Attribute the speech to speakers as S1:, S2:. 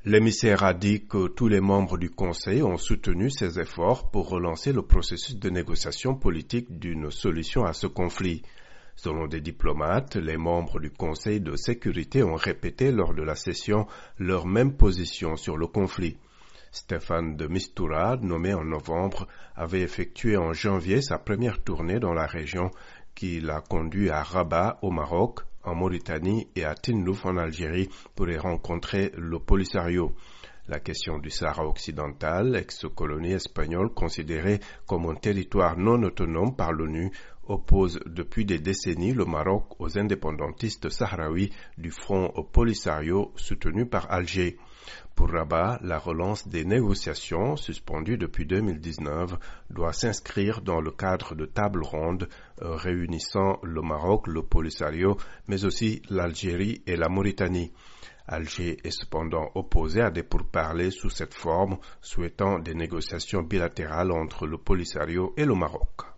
S1: L'émissaire a dit que tous les membres du Conseil ont soutenu ses efforts pour relancer le processus de négociation politique d'une solution à ce conflit. Selon des diplomates, les membres du Conseil de sécurité ont répété lors de la session leur même position sur le conflit. Stéphane de Mistura, nommé en novembre, avait effectué en janvier sa première tournée dans la région qui l'a conduit à Rabat au Maroc, en Mauritanie et à Tindouf en Algérie pour y rencontrer le Polisario. La question du Sahara occidental, ex-colonie espagnole considérée comme un territoire non autonome par l'ONU, oppose depuis des décennies le Maroc aux indépendantistes sahraouis du Front Polisario soutenu par Alger. Pour Rabat, la relance des négociations, suspendues depuis 2019, doit s'inscrire dans le cadre de tables rondes réunissant le Maroc, le Polisario, mais aussi l'Algérie et la Mauritanie. Alger est cependant opposé à des pourparlers sous cette forme, souhaitant des négociations bilatérales entre le Polisario et le Maroc.